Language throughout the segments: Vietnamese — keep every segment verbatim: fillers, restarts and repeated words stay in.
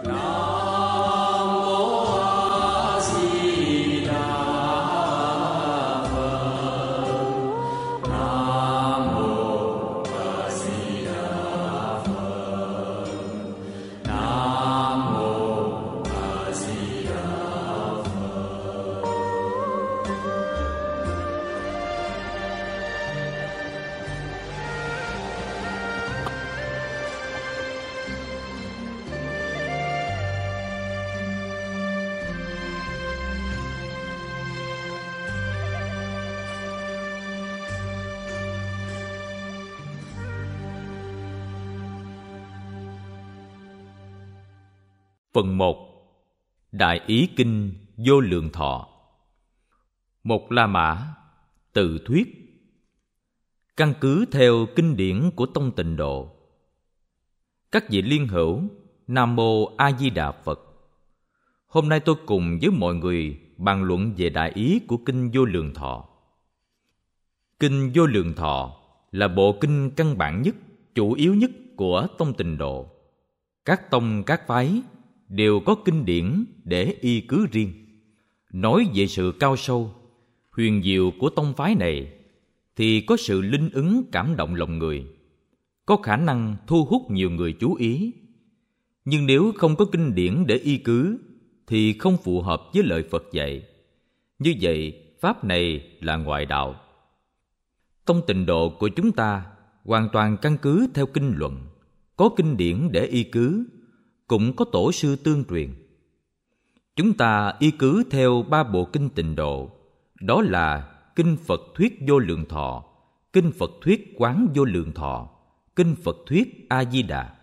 Phần một. Đại Ý Kinh Vô Lượng Thọ. Một La Mã tự thuyết. Căn cứ theo kinh điển của Tông Tịnh Độ. Các vị liên hữu, Nam Mô A Di Đà Phật. Hôm nay tôi cùng với mọi người bàn luận về đại ý của Kinh Vô Lượng Thọ. Kinh Vô Lượng Thọ là bộ kinh căn bản nhất, chủ yếu nhất của Tông Tịnh Độ. Các tông các phái đều có kinh điển để y cứ riêng. Nói về sự cao sâu, huyền diệu của tông phái này thì có sự linh ứng cảm động lòng người, có khả năng thu hút nhiều người chú ý. Nhưng nếu không có kinh điển để y cứ thì không phù hợp với lời Phật dạy. Như vậy, pháp này là ngoại đạo. Tông Tịnh Độ của chúng ta hoàn toàn căn cứ theo kinh luận, có kinh điển để y cứ, cũng có tổ sư tương truyền. Chúng ta y cứ theo ba bộ kinh Tịnh Độ, đó là Kinh Phật Thuyết Vô Lượng Thọ, Kinh Phật Thuyết Quán Vô Lượng Thọ, Kinh Phật Thuyết A Di Đà.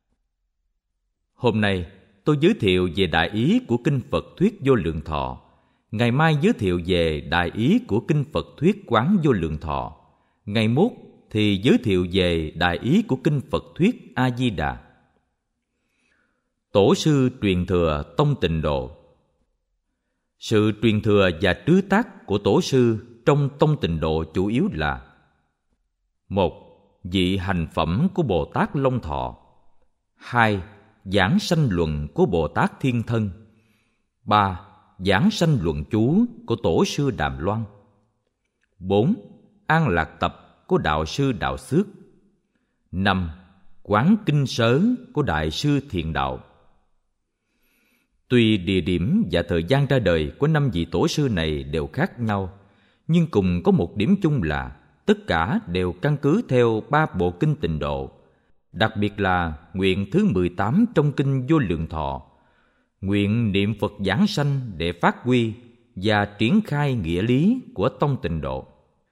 Hôm nay tôi giới thiệu về đại ý của Kinh Phật Thuyết Vô Lượng Thọ. Ngày mai giới thiệu về đại ý của Kinh Phật Thuyết Quán Vô Lượng Thọ. Ngày mốt thì giới thiệu về đại ý của Kinh Phật Thuyết A Di Đà. Tổ sư truyền thừa Tông Tịnh Độ. Sự truyền thừa và trứ tác của tổ sư trong Tông Tịnh Độ chủ yếu là: một. Vị hành phẩm của Bồ Tát Long Thọ. Hai. Giảng sanh luận của Bồ Tát Thiên Thân. Ba. Giảng sanh luận chú của Tổ sư Đàm Loan. Bốn. An lạc tập của Đạo sư Đạo Xước. Năm. Quán kinh sớ của Đại sư Thiện Đạo. Tuy địa điểm và thời gian ra đời của năm vị tổ sư này đều khác nhau, nhưng cùng có một điểm chung là tất cả đều căn cứ theo ba bộ kinh Tịnh Độ, đặc biệt là nguyện thứ mười tám trong Kinh Vô Lượng Thọ, nguyện niệm Phật giảng sanh để phát huy và triển khai nghĩa lý của Tông Tịnh Độ.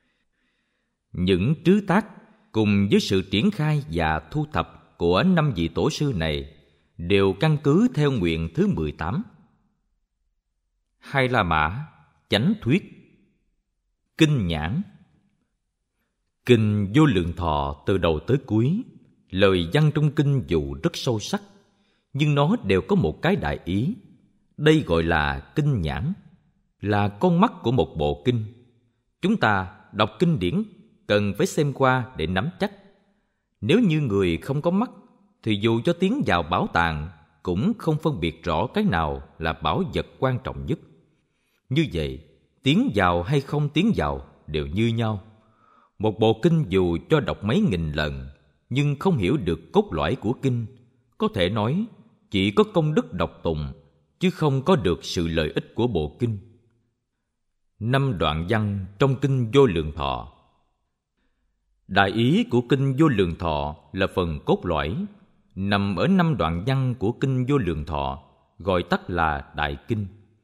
Những trứ tác cùng với sự triển khai và thu thập của năm vị tổ sư này đều căn cứ theo nguyện thứ mười tám. Hai La Mã chánh thuyết. Kinh nhãn. Kinh Vô Lượng Thọ từ đầu tới cuối, lời văn trong kinh dù rất sâu sắc, nhưng nó đều có một cái đại ý. Đây gọi là kinh nhãn, là con mắt của một bộ kinh. Chúng ta đọc kinh điển cần phải xem qua để nắm chắc. Nếu như người không có mắt thì dù cho tiến vào bảo tàng cũng không phân biệt rõ cái nào là bảo vật quan trọng nhất. Như vậy, tiến vào hay không tiến vào đều như nhau. Một bộ kinh dù cho đọc mấy nghìn lần nhưng không hiểu được cốt lõi của kinh, có thể nói chỉ có công đức đọc tụng chứ không có được sự lợi ích của bộ kinh. Năm đoạn văn trong Kinh Vô Lượng Thọ. Đại ý của Kinh Vô Lượng Thọ là phần cốt lõi, nằm ở năm đoạn văn của Kinh Vô Lượng Thọ, gọi tắt là Đại Kinh.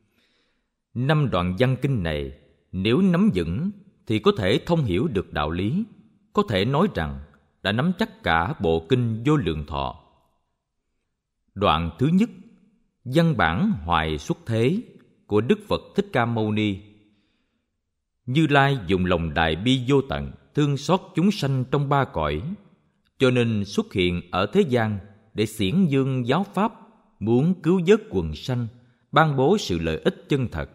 Năm đoạn văn kinh này nếu nắm vững thì có thể thông hiểu được đạo lý, có thể nói rằng đã nắm chắc cả bộ Kinh Vô Lượng Thọ. Đoạn thứ nhất, văn bản hoài xuất thế của Đức Phật Thích Ca Mâu Ni. Như Lai dùng lòng đại bi vô tận, thương xót chúng sanh trong ba cõi, cho nên xuất hiện ở thế gian để xiển dương giáo pháp, muốn cứu vớt quần sanh, ban bố sự lợi ích chân thật.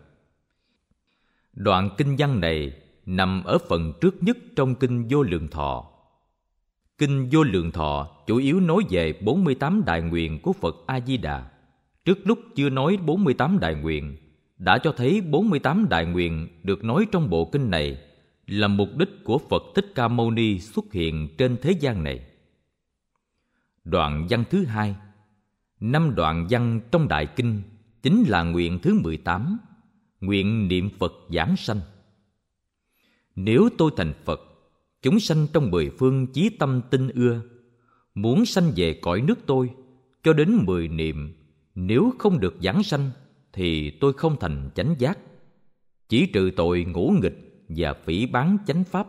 Đoạn kinh văn này nằm ở phần trước nhất trong Kinh Vô Lượng Thọ. Kinh Vô Lượng Thọ chủ yếu nói về bốn mươi tám đại nguyện của Phật A Di Đà, Trước lúc chưa nói bốn mươi tám đại nguyện, đã cho thấy bốn mươi tám đại nguyện được nói trong bộ kinh này là mục đích của Phật Thích Ca Mâu Ni xuất hiện trên thế gian này. Đoạn văn thứ hai, năm đoạn văn trong đại kinh chính là nguyện thứ mười tám, nguyện niệm Phật giảng sanh. Nếu tôi thành Phật, chúng sanh trong mười phương chí tâm tin ưa, muốn sanh về cõi nước tôi, cho đến mười niệm, nếu không được giảng sanh, thì tôi không thành chánh giác, chỉ trừ tội ngũ nghịch và phỉ báng chánh pháp.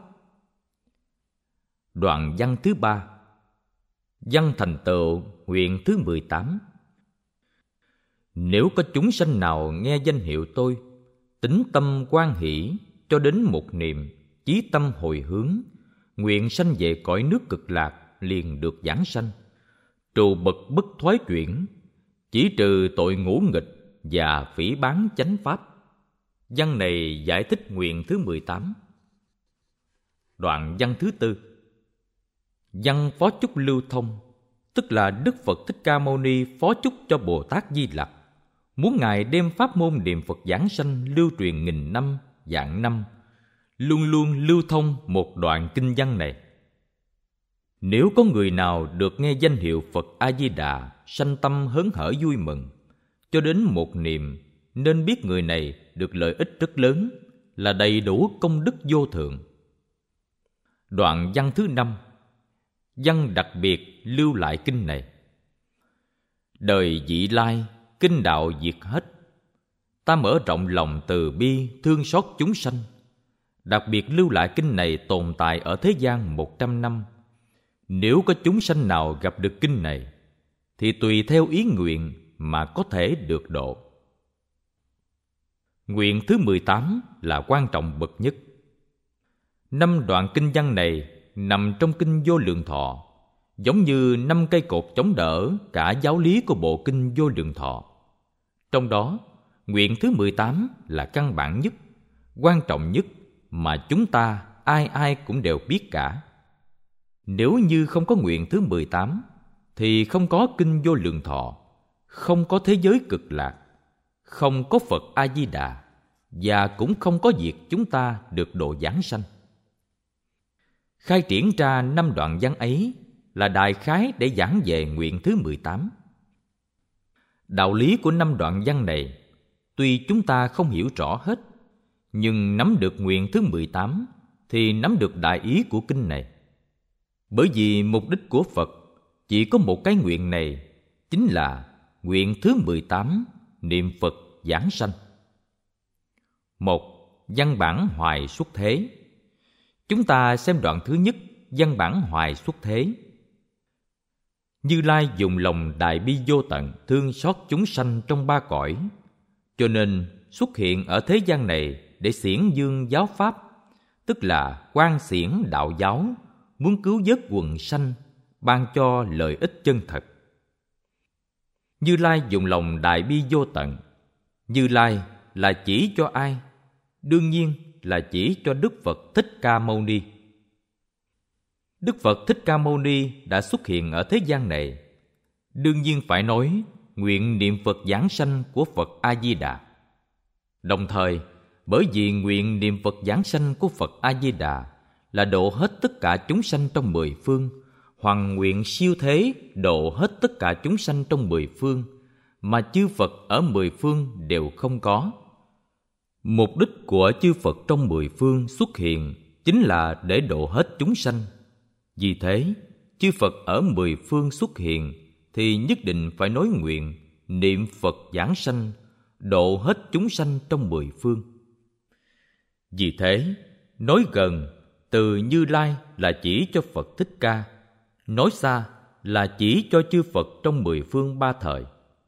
Đoạn văn thứ ba, văn thành tựu nguyện thứ mười tám. Nếu có chúng sanh nào nghe danh hiệu tôi, tín tâm hoan hỷ cho đến một niệm, chí tâm hồi hướng, nguyện sanh về cõi nước cực lạc, liền được giảng sanh, trù bậc bất thoái chuyển, chỉ trừ tội ngũ nghịch và phỉ báng chánh pháp. Văn này giải thích nguyện thứ mười tám. Đoạn văn thứ tư, văn phó chúc lưu thông, tức là Đức Phật Thích Ca Mâu Ni phó chúc cho Bồ Tát Di Lặc, muốn Ngài đem pháp môn niệm Phật giảng sanh lưu truyền nghìn năm, vạn năm, luôn luôn lưu thông một đoạn kinh văn này. Nếu có người nào được nghe danh hiệu Phật A Di Đà, sanh tâm hớn hở vui mừng, cho đến một niệm, nên biết người này được lợi ích rất lớn, là đầy đủ công đức vô thượng. Đoạn văn thứ năm, văn đặc biệt lưu lại kinh này. Đời vị lai, kinh đạo diệt hết, ta mở rộng lòng từ bi thương xót chúng sanh. Đặc biệt lưu lại kinh này tồn tại ở thế gian một trăm năm. Nếu có chúng sanh nào gặp được kinh này, thì tùy theo ý nguyện mà có thể được độ. Nguyện thứ mười tám là quan trọng bậc nhất. Năm đoạn kinh văn này nằm trong kinh Vô Lượng Thọ, giống như năm cây cột chống đỡ cả giáo lý của bộ kinh Vô Lượng Thọ. Trong đó, nguyện thứ mười tám là căn bản nhất, quan trọng nhất mà chúng ta ai ai cũng đều biết cả. Nếu như không có nguyện thứ mười tám, thì không có kinh Vô Lượng Thọ, không có thế giới cực lạc, không có Phật A Di Đà, và cũng không có việc chúng ta được độ giảng sanh. Khai triển ra năm đoạn văn ấy là đại khái để giảng về nguyện thứ mười tám. Đạo lý của năm đoạn văn này, tuy chúng ta không hiểu rõ hết, nhưng nắm được nguyện thứ mười tám thì nắm được đại ý của kinh này. Bởi vì mục đích của Phật chỉ có một cái nguyện này, chính là nguyện thứ mười tám, niệm Phật giảng sanh. Một, văn bản hoài xuất thế. Chúng ta xem đoạn thứ nhất, văn bản hoài xuất thế. Như Lai dùng lòng đại bi vô tận thương xót chúng sanh trong ba cõi, cho nên xuất hiện ở thế gian này để xiển dương giáo pháp, tức là quan xiển đạo giáo, muốn cứu vớt quần sanh, ban cho lợi ích chân thật. Như Lai dùng lòng đại bi vô tận. Như Lai là chỉ cho ai? Đương nhiên là chỉ cho Đức Phật Thích Ca Mâu Ni. Đức Phật Thích Ca Mâu Ni đã xuất hiện ở thế gian này, đương nhiên phải nói nguyện niệm Phật giảng sanh của Phật A Di Đà. Đồng thời, bởi vì nguyện niệm Phật giảng sanh của Phật A Di Đà là độ hết tất cả chúng sanh trong mười phương, hoặc nguyện siêu thế độ hết tất cả chúng sanh trong mười phương, mà chư Phật ở mười phương đều không có. Mục đích của chư Phật trong mười phương xuất hiện chính là để độ hết chúng sanh. Vì thế, chư Phật ở mười phương xuất hiện thì nhất định phải nói nguyện niệm Phật giảng sanh, độ hết chúng sanh trong mười phương. Vì thế, nói gần từ Như Lai là chỉ cho Phật Thích Ca, nói xa là chỉ cho chư Phật trong mười phương ba thời.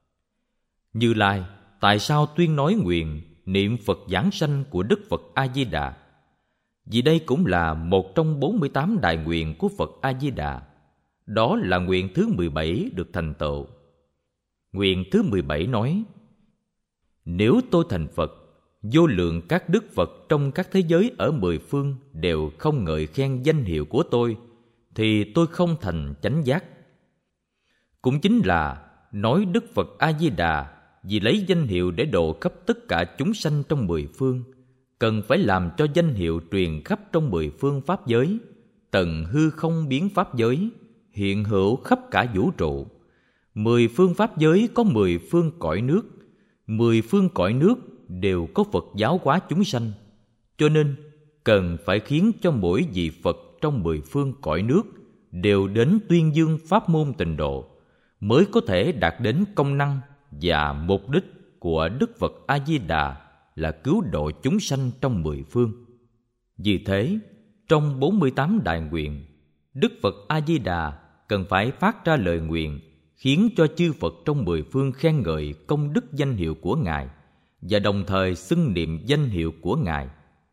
Như Lai tại sao tuyên nói nguyện niệm Phật giảng sanh của Đức Phật A Di Đà? Vì đây cũng là một trong bốn mươi tám đại nguyện của Phật A Di Đà. Đó là nguyện thứ mười bảy được thành tựu. Nguyện thứ mười bảy nói: nếu tôi thành Phật, vô lượng các đức Phật trong các thế giới ở mười phương đều không ngợi khen danh hiệu của tôi, thì tôi không thành chánh giác. Cũng chính là nói Đức Phật A-di-đà vì lấy danh hiệu để độ khắp tất cả chúng sanh trong mười phương, cần phải làm cho danh hiệu truyền khắp trong mười phương pháp giới, tận hư không biến pháp giới, hiện hữu khắp cả vũ trụ. Mười phương pháp giới có mười phương cõi nước, mười phương cõi nước đều có Phật giáo hóa chúng sanh, cho nên cần phải khiến cho mỗi vị Phật trong mười phương cõi nước đều đến tuyên dương pháp môn tịnh độ, mới có thể đạt đến công năng và mục đích của Đức Phật A-di-đà là cứu độ chúng sanh trong mười phương. Vì thế, trong bốn mươi tám đại nguyện, Đức Phật A-di-đà cần phải phát ra lời nguyện khiến cho chư Phật trong mười phương khen ngợi công đức danh hiệu của Ngài và đồng thời xưng niệm danh hiệu của Ngài.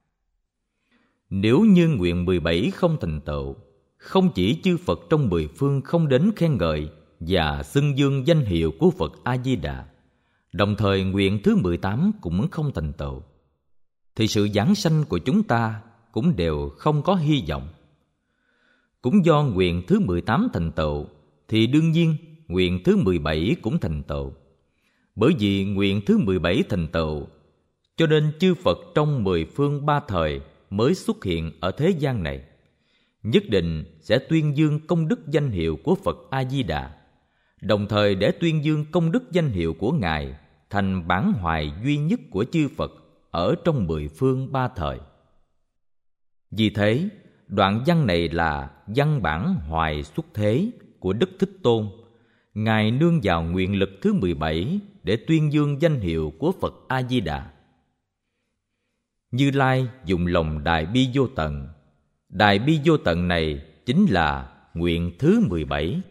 Nếu như nguyện mười bảy không thành tựu, không chỉ chư Phật trong mười phương không đến khen ngợi và xưng dương danh hiệu của Phật A-di-đà, đồng thời nguyện thứ mười tám cũng không thành tựu, thì sự giảng sanh của chúng ta cũng đều không có hy vọng. Cũng do nguyện thứ mười tám thành tựu, thì đương nhiên nguyện thứ mười bảy cũng thành tựu. Bởi vì nguyện thứ mười bảy thành tựu, cho nên chư Phật trong mười phương ba thời mới xuất hiện ở thế gian này, nhất định sẽ tuyên dương công đức danh hiệu của Phật A-di-đà, đồng thời để tuyên dương công đức danh hiệu của Ngài thành bản hoài duy nhất của chư Phật ở trong mười phương ba thời. Vì thế, đoạn văn này là văn bản hoài xuất thế của Đức Thích Tôn. Ngài nương vào nguyện lực thứ mười bảy để tuyên dương danh hiệu của Phật A-di-đà. Như Lai dùng lòng đại bi vô tận. Đại bi vô tận này chính là nguyện thứ mười bảy.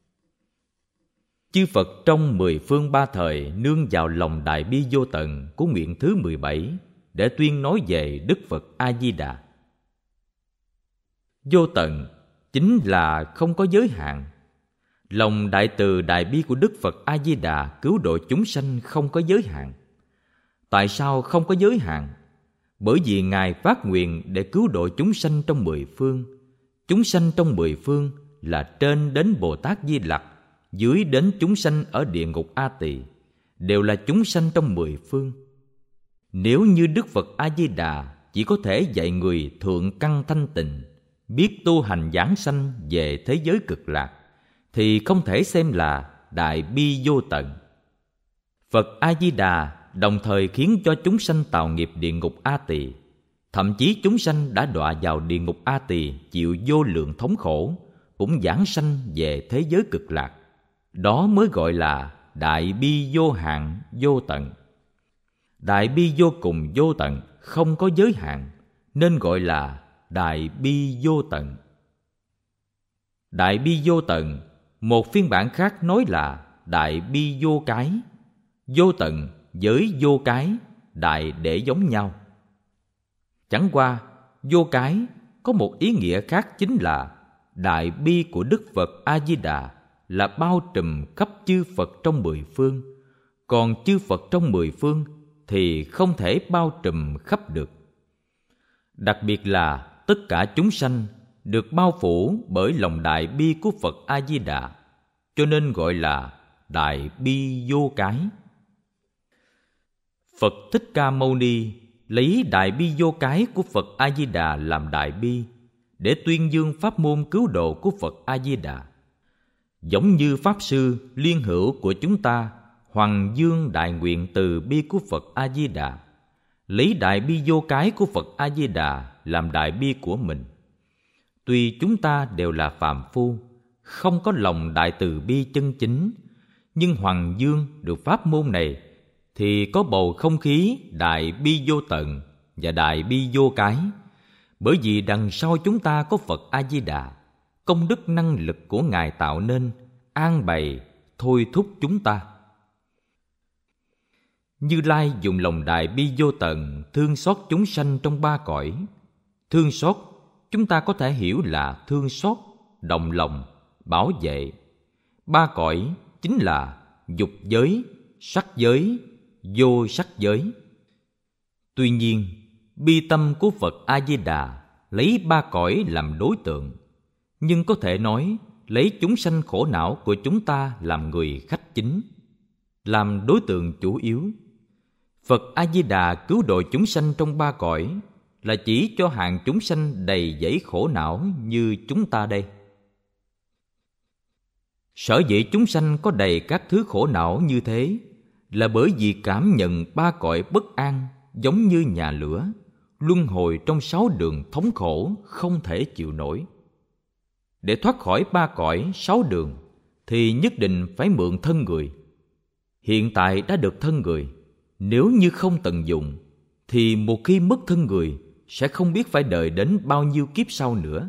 Chư Phật trong mười phương ba thời nương vào lòng đại bi vô tận của nguyện thứ mười bảy để tuyên nói về Đức Phật A-di-đà. Vô tận chính là không có giới hạn. Lòng đại từ đại bi của Đức Phật A-di-đà cứu độ chúng sanh không có giới hạn. Tại sao không có giới hạn? Bởi vì Ngài phát nguyện để cứu độ chúng sanh trong mười phương. Chúng sanh trong mười phương là trên đến Bồ Tát Di Lặc, dưới đến chúng sanh ở địa ngục A Tỳ, đều là chúng sanh trong mười phương. Nếu như Đức Phật A-di-đà chỉ có thể dạy người thượng căn thanh tịnh, biết tu hành giảng sanh về thế giới cực lạc, thì không thể xem là đại bi vô tận. Phật A-di-đà đồng thời khiến cho chúng sanh tạo nghiệp địa ngục A Tỳ, thậm chí chúng sanh đã đọa vào địa ngục A Tỳ chịu vô lượng thống khổ, cũng giảng sanh về thế giới cực lạc. Đó mới gọi là đại bi vô hạn vô tận. Đại bi vô cùng vô tận, không có giới hạn, nên gọi là đại bi vô tận. Đại bi vô tận, một phiên bản khác nói là đại bi vô cái. Vô tận với vô cái, đại để giống nhau. Chẳng qua, vô cái có một ý nghĩa khác, chính là đại bi của Đức Phật A-di-đà là bao trùm khắp chư Phật trong mười phương, còn chư Phật trong mười phương thì không thể bao trùm khắp được. Đặc biệt là tất cả chúng sanh được bao phủ bởi lòng đại bi của Phật A-di-đà, cho nên gọi là đại bi vô cái. Phật Thích Ca Mâu Ni lấy đại bi vô cái của Phật A-di-đà làm đại bi để tuyên dương pháp môn cứu độ của Phật A-di-đà. Giống như Pháp Sư Liên Hữu của chúng ta hoằng dương đại nguyện từ bi của Phật A-di-đà, lấy đại bi vô cái của Phật A-di-đà làm đại bi của mình. Tuy chúng ta đều là phàm phu, không có lòng đại từ bi chân chính, nhưng hoằng dương được pháp môn này thì có bầu không khí đại bi vô tận và đại bi vô cái. Bởi vì đằng sau chúng ta có Phật A-di-đà, công đức năng lực của Ngài tạo nên, an bày, thôi thúc chúng ta. Như Lai dùng lòng đại bi vô tận thương xót chúng sanh trong ba cõi. Thương xót chúng ta có thể hiểu là thương xót, đồng lòng, bảo vệ. Ba cõi chính là dục giới, sắc giới, vô sắc giới. Tuy nhiên, bi tâm của Phật A-di-đà lấy ba cõi làm đối tượng, nhưng có thể nói lấy chúng sanh khổ não của chúng ta làm người khách chính, làm đối tượng chủ yếu. Phật A-di-đà cứu độ chúng sanh trong ba cõi là chỉ cho hạng chúng sanh đầy dẫy khổ não như chúng ta đây. Sở dĩ chúng sanh có đầy các thứ khổ não như thế là bởi vì cảm nhận ba cõi bất an giống như nhà lửa, luân hồi trong sáu đường thống khổ không thể chịu nổi. Để thoát khỏi ba cõi sáu đường thì nhất định phải mượn thân người. Hiện tại đã được thân người, nếu như không tận dụng thì một khi mất thân người sẽ không biết phải đợi đến bao nhiêu kiếp sau nữa.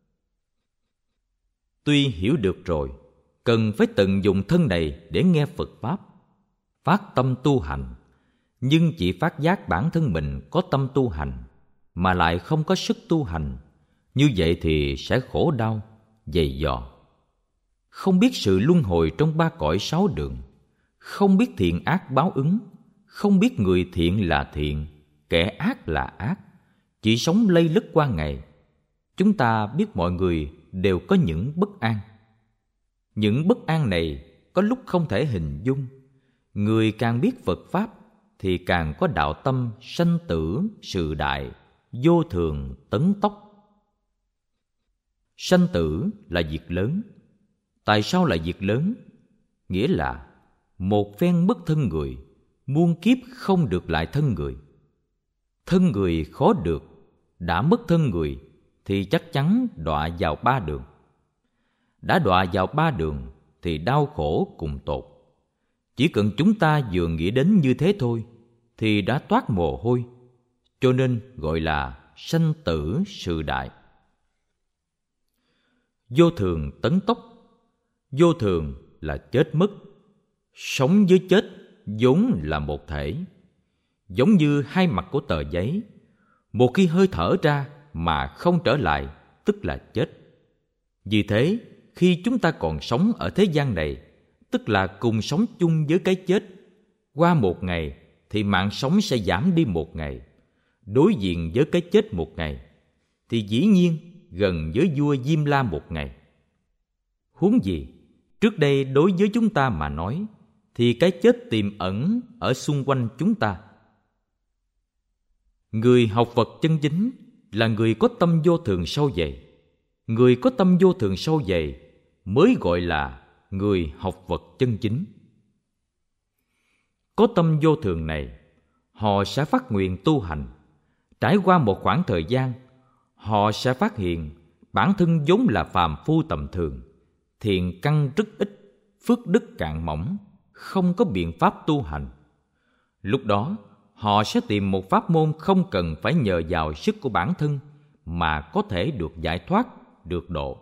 Tuy hiểu được rồi, cần phải tận dụng thân này để nghe Phật Pháp, phát tâm tu hành, nhưng chỉ phát giác bản thân mình có tâm tu hành mà lại không có sức tu hành, như vậy thì sẽ khổ đau, dày dò. Không biết sự luân hồi trong ba cõi sáu đường, không biết thiện ác báo ứng, không biết người thiện là thiện, kẻ ác là ác, chỉ sống lây lất qua ngày. Chúng ta biết mọi người đều có những bất an. Những bất an này có lúc không thể hình dung. Người càng biết Phật Pháp thì càng có đạo tâm sanh tử sự đại, vô thường tấn tốc. Sanh tử là việc lớn. Tại sao là việc lớn? Nghĩa là một phen mất thân người, muôn kiếp không được lại thân người. Thân người khó được, đã mất thân người thì chắc chắn đọa vào ba đường. Đã đọa vào ba đường thì đau khổ cùng tột. Chỉ cần chúng ta vừa nghĩ đến như thế thôi thì đã toát mồ hôi, cho nên gọi là sanh tử sự đại. Vô thường tấn tốc. Vô thường là chết mất. Sống với chết vốn là một thể, giống như hai mặt của tờ giấy. Một khi hơi thở ra mà không trở lại, tức là chết. Vì thế, khi chúng ta còn sống ở thế gian này, tức là cùng sống chung với cái chết, qua một ngày thì mạng sống sẽ giảm đi một ngày. Đối diện với cái chết một ngày thì dĩ nhiên gần với vua Diêm La một ngày. Huống gì, trước đây đối với chúng ta mà nói thì cái chết tiềm ẩn ở xung quanh chúng ta. Người học Phật chân chính là người có tâm vô thường sâu dày. Người có tâm vô thường sâu dày mới gọi là người học Phật chân chính. Có tâm vô thường này, họ sẽ phát nguyện tu hành. Trải qua một khoảng thời gian, họ sẽ phát hiện bản thân vốn là phàm phu tầm thường, thiện căn rất ít, phước đức cạn mỏng, không có biện pháp tu hành. Lúc đó, họ sẽ tìm một pháp môn không cần phải nhờ vào sức của bản thân mà có thể được giải thoát, được độ.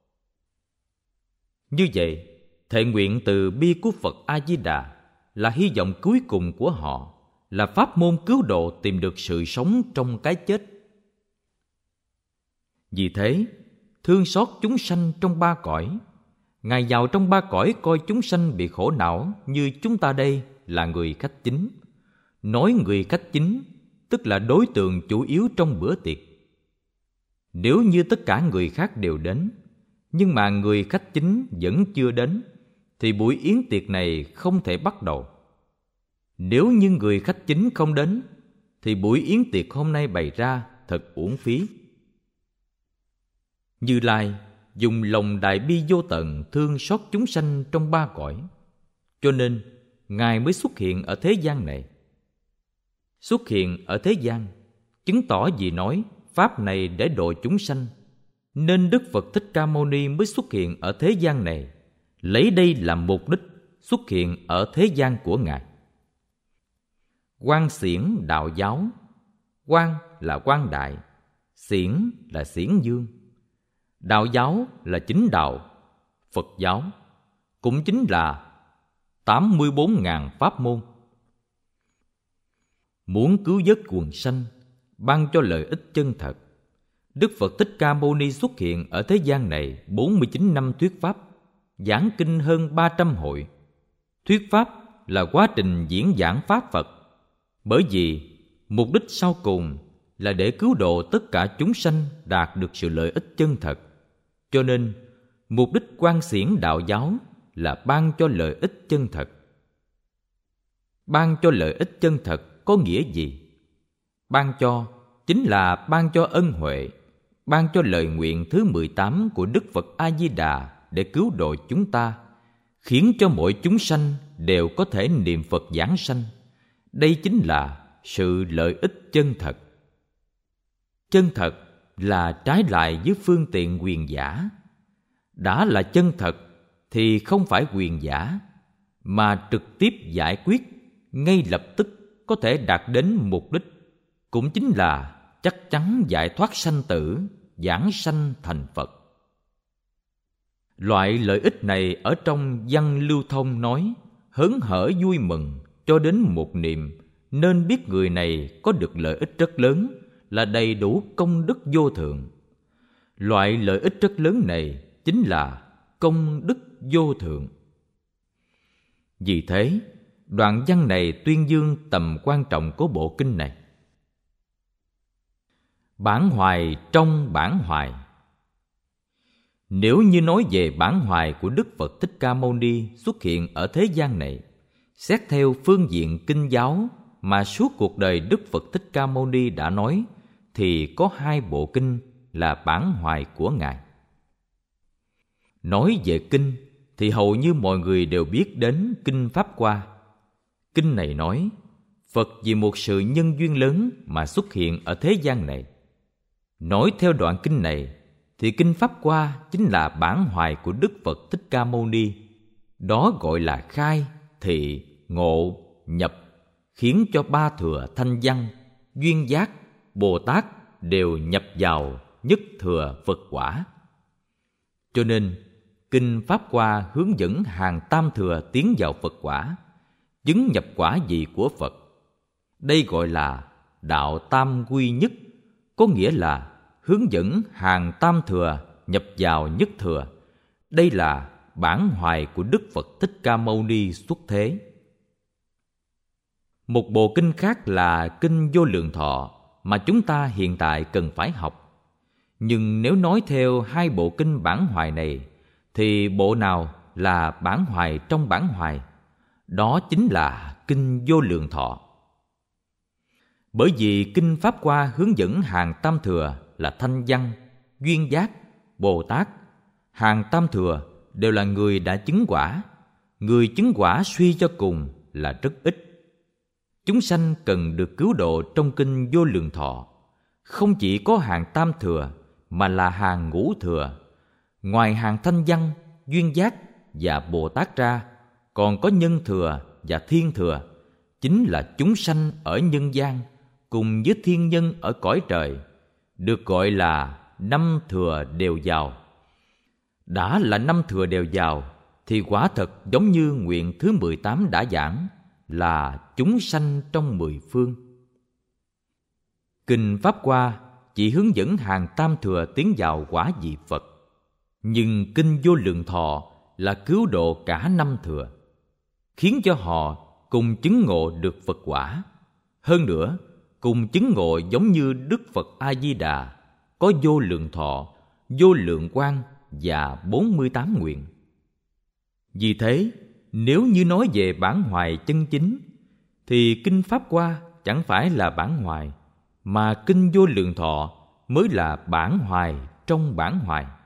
Như vậy, thệ nguyện từ bi của Phật A-di-đà là hy vọng cuối cùng của họ, là pháp môn cứu độ tìm được sự sống trong cái chết. Vì thế, thương xót chúng sanh trong ba cõi, Ngài vào trong ba cõi coi chúng sanh bị khổ não như chúng ta đây là người khách chính. Nói người khách chính, tức là đối tượng chủ yếu trong bữa tiệc. Nếu như tất cả người khác đều đến, nhưng mà người khách chính vẫn chưa đến, thì buổi yến tiệc này không thể bắt đầu. Nếu như người khách chính không đến, thì buổi yến tiệc hôm nay bày ra thật uổng phí. Như Lai dùng lòng đại bi vô tận thương xót chúng sanh trong ba cõi, cho nên Ngài mới xuất hiện ở thế gian này. Xuất hiện ở thế gian chứng tỏ vì nói pháp này để độ chúng sanh, nên Đức Phật Thích Ca Mâu Ni mới xuất hiện ở thế gian này, lấy đây làm mục đích xuất hiện ở thế gian của Ngài. Quang xiển đạo giáo. Quang là quang đại, xiển là xiển dương. Đạo giáo là chính đạo, Phật giáo cũng chính là tám mươi bốn ngàn pháp môn. Muốn cứu vớt quần sanh, ban cho lợi ích chân thật, Đức Phật Thích Ca Mâu Ni xuất hiện ở thế gian này bốn mươi chín năm thuyết pháp, giảng kinh hơn ba trăm hội. Thuyết pháp là quá trình diễn giảng pháp Phật, bởi vì mục đích sau cùng là để cứu độ tất cả chúng sanh đạt được sự lợi ích chân thật. Cho nên, Mục đích quan xiển đạo giáo là ban cho lợi ích chân thật. Ban cho lợi ích chân thật có nghĩa gì? Ban cho chính là ban cho ân huệ, ban cho lời nguyện thứ mười tám của Đức Phật A-di-đà để cứu độ chúng ta, khiến cho mỗi chúng sanh đều có thể niệm Phật giảng sanh. Đây chính là sự lợi ích chân thật. Chân thật là trái lại với phương tiện quyền giả. Đã là chân thật thì không phải quyền giả, mà trực tiếp giải quyết, ngay lập tức có thể đạt đến mục đích, cũng chính là chắc chắn giải thoát sanh tử, giảng sanh thành Phật. Loại lợi ích này ở trong văn Lưu Thông nói hớn hở vui mừng cho đến một niệm, nên biết người này có được lợi ích rất lớn, là đầy đủ công đức vô thượng. Loại lợi ích rất lớn này chính là công đức vô thượng. Vì thế, đoạn văn này tuyên dương tầm quan trọng của bộ kinh này. Bản hoài trong bản hoài. Nếu như nói về bản hoài của Đức Phật Thích Ca Mâu Ni xuất hiện ở thế gian này, xét theo phương diện kinh giáo mà suốt cuộc đời Đức Phật Thích Ca Mâu Ni đã nói, thì có hai bộ kinh là bản hoài của Ngài. Nói về kinh thì hầu như mọi người đều biết đến Kinh Pháp Hoa. Kinh này nói Phật vì một sự nhân duyên lớn mà xuất hiện ở thế gian này. Nói theo đoạn kinh này thì Kinh Pháp Hoa chính là bản hoài của Đức Phật Thích Ca Mâu Ni. Đó gọi là khai, thị, ngộ, nhập, khiến cho ba thừa thanh văn, duyên giác, Bồ Tát đều nhập vào nhất thừa Phật quả. Cho nên Kinh Pháp Hoa hướng dẫn hàng tam thừa tiến vào Phật quả, chứng nhập quả vị của Phật. Đây gọi là đạo tam quy nhất, có nghĩa là hướng dẫn hàng tam thừa nhập vào nhất thừa. Đây là bản hoài của Đức Phật Thích Ca Mâu Ni xuất thế. Một bộ kinh khác là Kinh Vô Lượng Thọ mà chúng ta hiện tại cần phải học. Nhưng nếu nói theo hai bộ kinh bản hoài này, thì bộ nào là bản hoài trong bản hoài? Đó chính là Kinh Vô Lượng Thọ. Bởi vì Kinh Pháp Hoa hướng dẫn hàng tam thừa là thanh văn, duyên giác, Bồ Tát. Hàng tam thừa đều là người đã chứng quả. Người chứng quả suy cho cùng là rất ít. Chúng sanh cần được cứu độ trong Kinh Vô Lượng Thọ. Không chỉ có hàng tam thừa, mà là hàng ngũ thừa. Ngoài hàng thanh văn, duyên giác và Bồ Tát ra, còn có nhân thừa và thiên thừa, chính là chúng sanh ở nhân gian cùng với thiên nhân ở cõi trời, được gọi là năm thừa đều vào. Đã là năm thừa đều vào thì quả thật giống như nguyện thứ mười tám đã giảng, là chúng sanh trong mười phương. Kinh Pháp Hoa chỉ hướng dẫn hàng tam thừa tiến vào quả vị Phật, nhưng Kinh Vô Lượng Thọ là cứu độ cả năm thừa, khiến cho họ cùng chứng ngộ được Phật quả. Hơn nữa, cùng chứng ngộ giống như Đức Phật A-di-đà, có vô lượng thọ, vô lượng quang và bốn mươi tám nguyện. Vì thế, nếu như nói về bản hoài chân chính, thì Kinh Pháp Hoa chẳng phải là bản hoài, mà Kinh Vô Lượng Thọ mới là bản hoài trong bản hoài.